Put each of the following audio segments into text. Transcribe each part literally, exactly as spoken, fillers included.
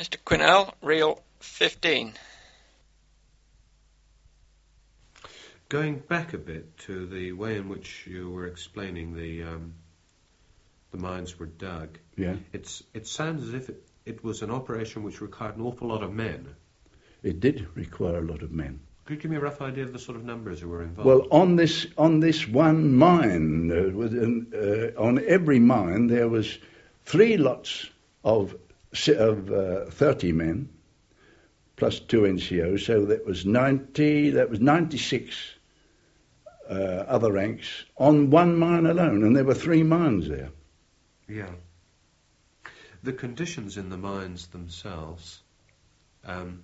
Mister Quinnell, reel fifteen. Going back a bit to the way in which you were explaining the um, the mines were dug, Yeah. it's it sounds as if it, it was an operation which required an awful lot of men. It did require a lot of men. Could you give me a rough idea of the sort of numbers who were involved? Well, on this on this one mine, uh, with an, uh, on every mine there was three lots of of uh, thirty men, plus two N C Os, so that was ninety. That was ninety-six uh, other ranks on one mine alone, and there were three mines there. Yeah. The conditions in the mines themselves, um,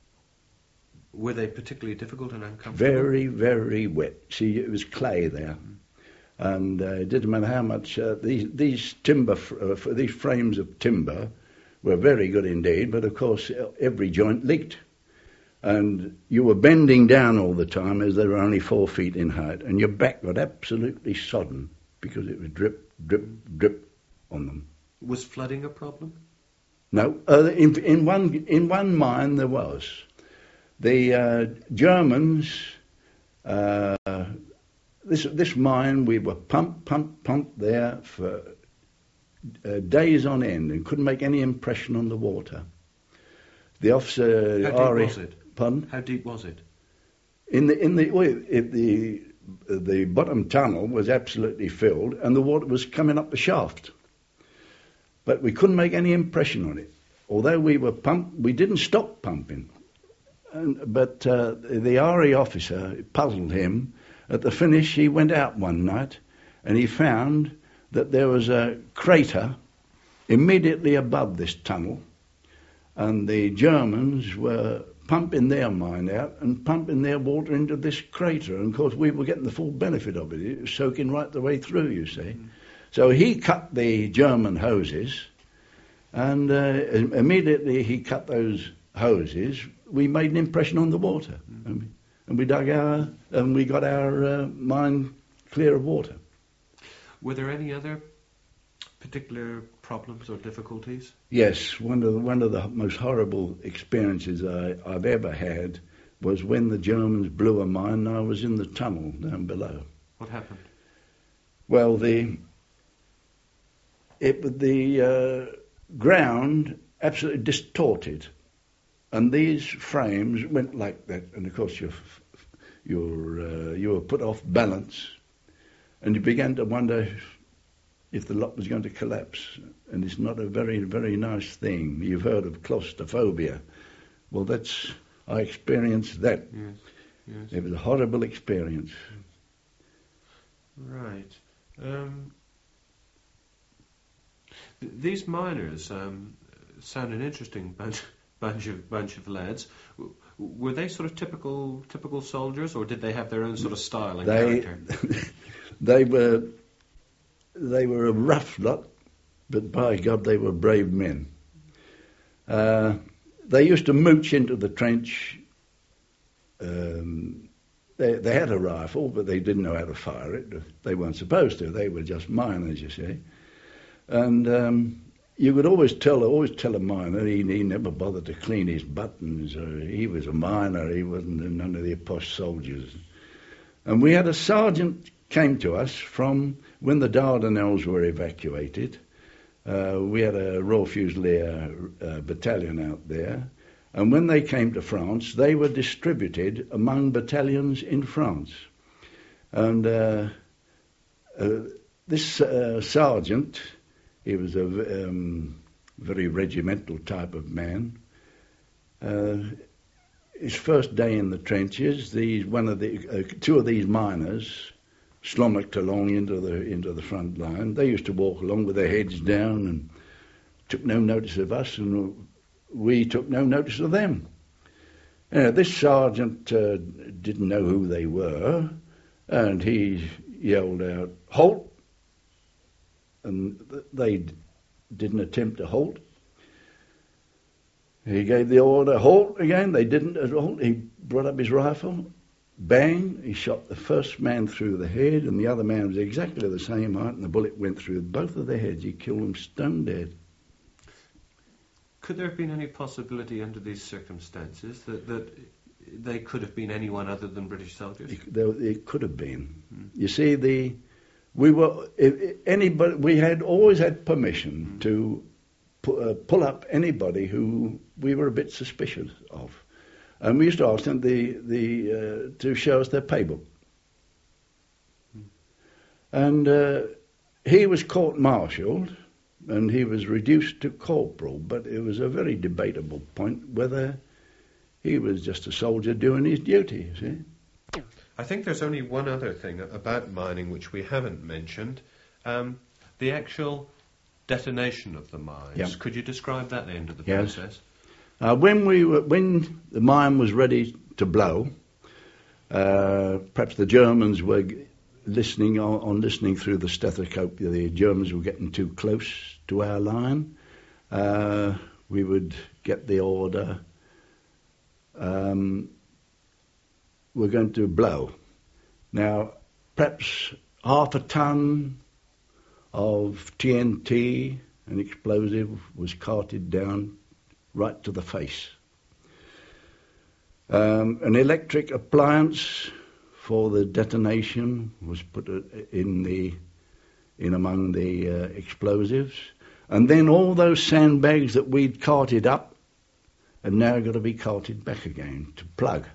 were they particularly difficult and uncomfortable? Very, very wet. See, it was clay there. And uh, it didn't matter how much uh, these these timber uh, these frames of timber were very good indeed, but of course every joint leaked, and you were bending down all the time as they were only four feet in height, and your back got absolutely sodden because it was drip, drip, drip on them. Was flooding a problem? No, uh, in in one in one mine there was. The uh, Germans. Uh, This this mine, we were pump, pump, pump there for uh, days on end and couldn't make any impression on the water. The officer... How deep Ari, was it? Pardon? How deep was it? In the in the well, it, the the bottom tunnel was absolutely filled and the water was coming up the shaft, but we couldn't make any impression on it. Although we were pump, we didn't stop pumping. And, but uh, the R E officer, it puzzled him. At the finish, he went out one night and he found that there was a crater immediately above this tunnel, and the Germans were pumping their mine out and pumping their water into this crater. And of course, we were getting the full benefit of it. It was soaking right the way through, you see. Mm. So he cut the German hoses, and uh, immediately he cut those hoses, we made an impression on the water. Mm. And we, And we dug our, and we got our uh, mine clear of water. Were there any other particular problems or difficulties? Yes, one of the, one of the most horrible experiences I, I've ever had was when the Germans blew a mine and I was in the tunnel down below. What happened? Well, the it the uh, ground absolutely distorted. And these frames went like that, and of course you're, you're, uh, you were put off balance, and you began to wonder if the lot was going to collapse. And it's not a very, very nice thing. You've heard of claustrophobia. Well, that's, I experienced that. Yes, yes. It was a horrible experience. Right. Um, th- these miners um, sound an interesting bunch. Bunch of bunch of lads. W- were they sort of typical typical soldiers, or did they have their own sort of style and they, character? they were they were a rough lot, but by God, they were brave men. Uh, they used to mooch into the trench. Um, they they had a rifle, but they didn't know how to fire it. They weren't supposed to. They were just miners, you see, and. Um, You could always tell, always tell a miner, he, he never bothered to clean his buttons. Or he was a miner, he wasn't none of the posh soldiers. And we had a sergeant came to us from when the Dardanelles were evacuated. Uh, we had a Royal Fusilier uh, battalion out there. And when they came to France, they were distributed among battalions in France. And uh, uh, this uh, sergeant... He was a um, very regimental type of man. Uh, his first day in the trenches, these one of the uh, two of these miners slummocked along into the into the front line. They used to walk along with their heads down and took no notice of us, and we took no notice of them. Uh, this sergeant uh, didn't know who they were, and he yelled out, "Halt!" And they didn't attempt to halt. He gave the order, halt again. They didn't halt. He brought up his rifle. Bang! He shot the first man through the head, and the other man was exactly the same height, and the bullet went through both of their heads. He killed them stone dead. Could there have been any possibility under these circumstances that, that they could have been anyone other than British soldiers? It, there, it could have been. Mm. You see, the we were if, if anybody. We had always had permission mm. to pu- uh, pull up anybody who we were a bit suspicious of, and we used to ask them the the uh, to show us their paybook. Mm. And uh, he was court-martialed. And he was reduced to corporal, but it was a very debatable point whether he was just a soldier doing his duty, you see. I think there's only one other thing about mining which we haven't mentioned, um, the actual detonation of the mines. Yeah. Could you describe that end of the yes. process? Uh, when we were, when the mine was ready to blow, uh, perhaps the Germans were listening on, on listening through the stethoscope. The Germans were getting too close to our line. Uh, we would get the order. Um, we're going to blow. Now, perhaps half a ton of T N T, an explosive, was carted down right to the face. Um, an electric appliance for the detonation was put in the in among the uh, explosives, and then all those sandbags that we'd carted up had now got to be carted back again to plug.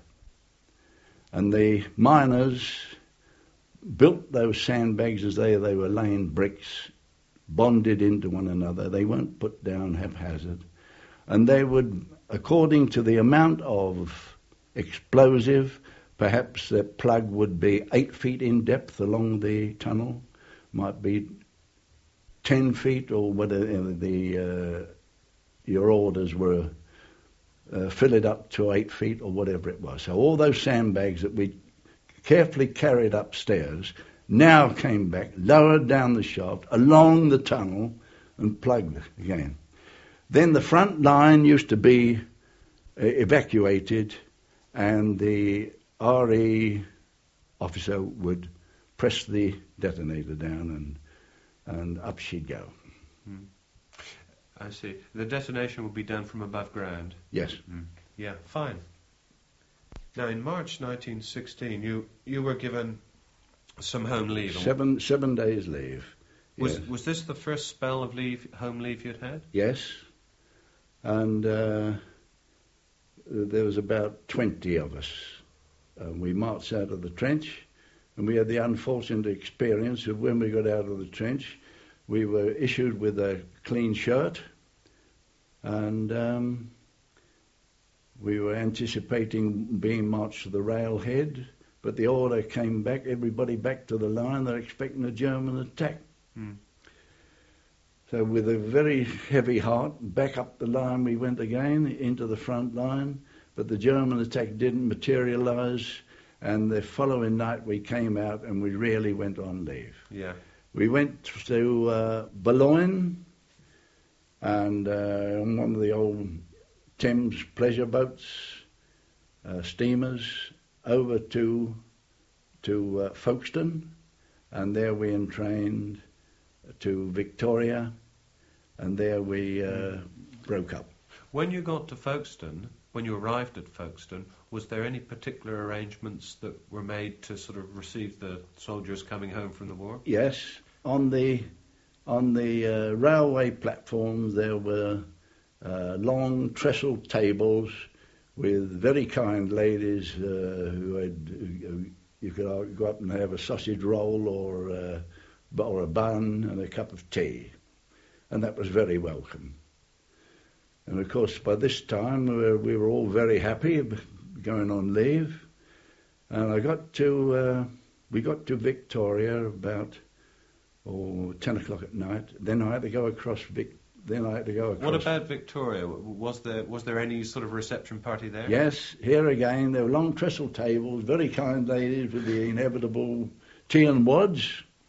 And the miners built those sandbags as they they were laying bricks, bonded into one another. They weren't put down haphazard, and they would, according to the amount of explosive, perhaps the plug would be eight feet in depth along the tunnel, might be ten feet or whatever the uh, your orders were, uh, fill it up to eight feet or whatever it was. So all those sandbags that we carefully carried upstairs now came back, lowered down the shaft, along the tunnel and plugged again. Then the front line used to be uh, evacuated, and the R E officer would press the detonator down, and and up she'd go. Hmm. I see. The detonation would be done from above ground? Yes. Hmm. Yeah, fine. Now, in March nineteen sixteen, you, you were given some home leave. Seven seven days leave. Was yes. was this the first spell of leave, home leave you'd had? Yes. And uh, there was about twenty of us. Uh, we marched out of the trench, and we had the unfortunate experience of when we got out of the trench, we were issued with a clean shirt, and um, we were anticipating being marched to the railhead, but the order came back, everybody back to the line, they're expecting a German attack. Hmm. So with a very heavy heart, back up the line we went again, into the front line, but the German attack didn't materialise, and the following night we came out and we really went on leave. Yeah. We went to uh, Boulogne, and uh, on one of the old Thames pleasure boats, uh, steamers, over to to uh, Folkestone, and there we entrained to Victoria, and there we uh, broke up. When you got to Folkestone, when you arrived at Folkestone, was there any particular arrangements that were made to sort of receive the soldiers coming home from the war? Yes, on the on the uh, railway platforms there were uh, long trestle tables with very kind ladies uh, who had who, you could go up and have a sausage roll or uh, or a bun and a cup of tea, and that was very welcome. And of course, by this time we were, we were all very happy going on leave, and I got to uh, we got to Victoria about oh, ten o'clock at night. Then I had to go across Vic. Then I had to go across. What about Victoria? Was there was there any sort of reception party there? Yes, here again there were long trestle tables, very kind ladies with the inevitable tea and wads,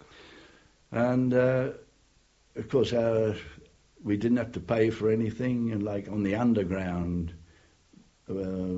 and uh, of course our. We didn't have to pay for anything, and like on the underground, uh,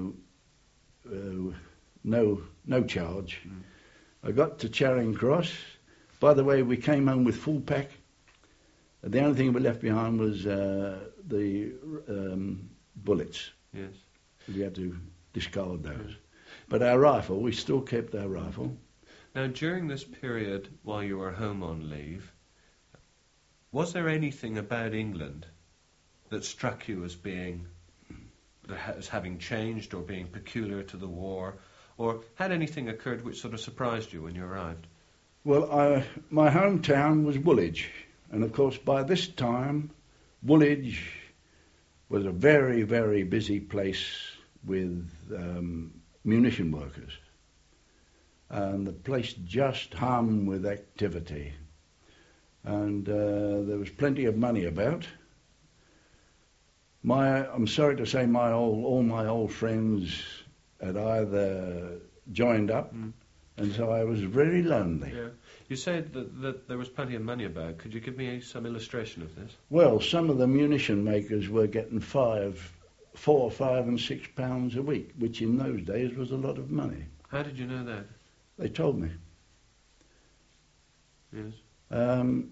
uh, no no charge. Mm. I got to Charing Cross. By the way, we came home with full pack The only thing we left behind was uh, the um, bullets. Yes. We had to discard those. Yes. But our rifle, we still kept our rifle. Now, during this period while you were home on leave, was there anything about England that struck you as being, as having changed or being peculiar to the war? Or had anything occurred which sort of surprised you when you arrived? Well, I, my hometown was Woolwich. And, of course, by this time, Woolwich was a very, very busy place with um, munition workers. And the place just hummed with activity. And uh, there was plenty of money about. My, I'm sorry to say my old, all my old friends had either joined up, mm. and so I was very lonely. Yeah. You said that, that there was plenty of money about. Could you give me some illustration of this? Well, some of the munition makers were getting five, four, five and six pounds a week, which in those days was a lot of money. How did you know that? They told me. Yes. Um,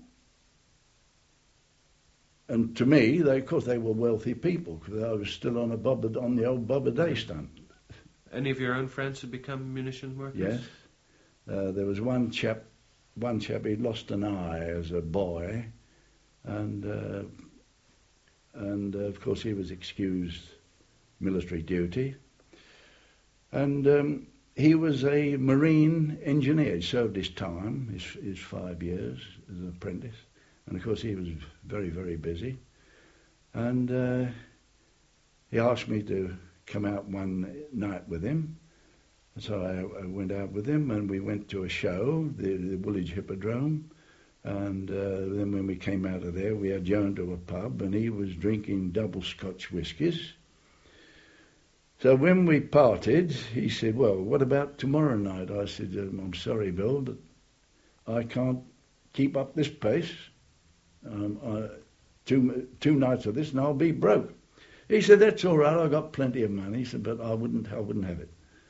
and to me, they, of course, they were wealthy people, because I was still on a Bob, on the old Bob a Day stunt. Any of your own friends had become munition workers? Yes. Uh, there was one chap, one chap, he'd lost an eye as a boy, and uh, and uh, of course he was excused military duty. And um, he was a marine engineer. He served his time, his, his five years as an apprentice. And of course he was very, very busy. And uh, he asked me to come out one night with him. So I, I went out with him, and we went to a show, the, the Woolwich Hippodrome. And uh, then when we came out of there, we adjourned to a pub, and he was drinking double Scotch whiskies. So when we parted, he said, well, what about tomorrow night? I said, um, I'm sorry, Bill, but I can't keep up this pace. Um, I, two, two nights of this and I'll be broke. He said, that's all right, I've got plenty of money. He said, but I wouldn't, I wouldn't have it.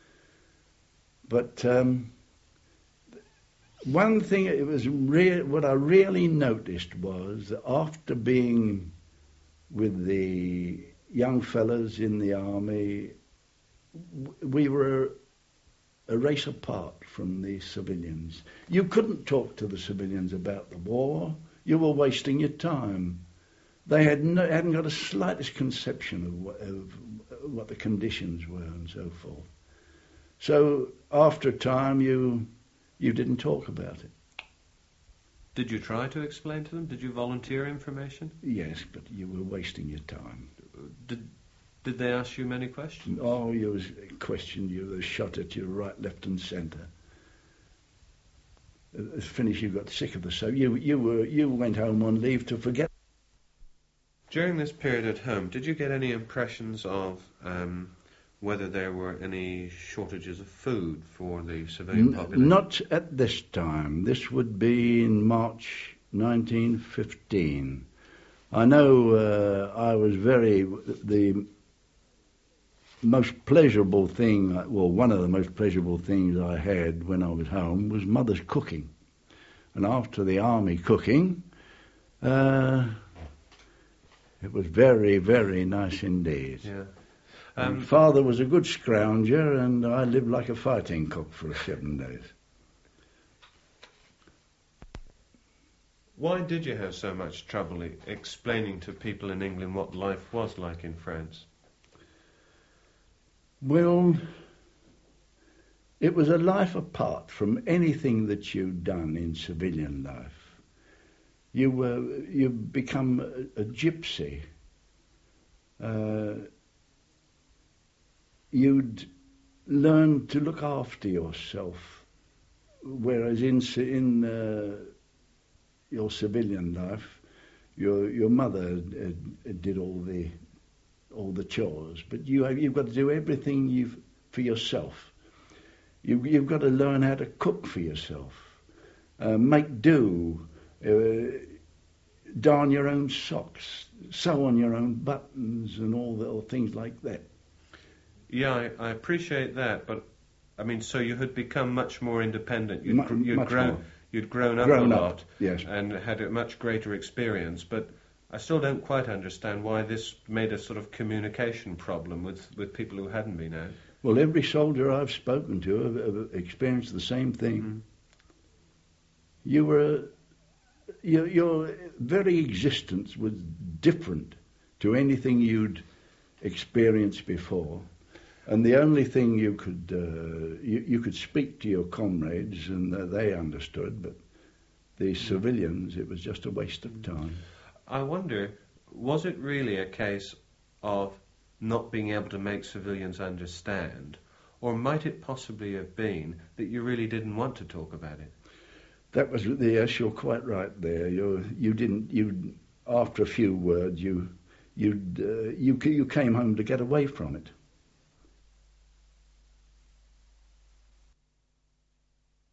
But um, one thing, it was re- what I really noticed was that after being with the young fellas in the army, we were a race apart from the civilians. You couldn't talk to the civilians about the war. You were wasting your time. They had no, hadn't got a slightest conception of what, of what the conditions were and so forth. So after a time, you you didn't talk about it. Did you try to explain to them? Did you volunteer information? Yes, but you were wasting your time. Did Did they ask you many questions? Oh, you was questioned. You were shot at you right, left, and centre. As finished, you got sick of the so you you were you went home on leave to forget. During this period at home, did you get any impressions of um, whether there were any shortages of food for the civilian population? Not at this time. This would be in March nineteen fifteen. I know uh, I was very, the most pleasurable thing, well, one of the most pleasurable things I had when I was home was Mother's cooking. And after the army cooking, uh, it was very, very nice indeed. Yeah. Um, Father was a good scrounger, and I lived like a fighting cock for seven days. Why did you have so much trouble e- explaining to people in England what life was like in France? Well, it was a life apart from anything that you'd done in civilian life. You were, you become a, a gypsy. Uh, you'd learn to look after yourself, whereas in in uh, your civilian life, your your mother uh, did all the all the chores, but you have, you've got to do everything you've for yourself. You, you've got to learn how to cook for yourself, uh, make do. Uh, darn your own socks, sew on your own buttons, and all the all things like that. Yeah, I, I appreciate that, but I mean, so you had become much more independent. You'd, Mu- gr- you'd much grown, more. you'd grown up Grown a up, lot yes. and had a much greater experience, but I still don't quite understand why this made a sort of communication problem with, with people who hadn't been out. Well, every soldier I've spoken to have, have experienced the same thing. Mm. You were, your, your very existence was different to anything you'd experienced before, and the only thing you could uh, you, you could speak to your comrades, and uh, they understood, but the civilians, it was just a waste of time. I wonder, was it really a case of not being able to make civilians understand, or might it possibly have been that you really didn't want to talk about it? That was the yes. You're quite right there. You you didn't you after a few words you you uh, you you came home to get away from it.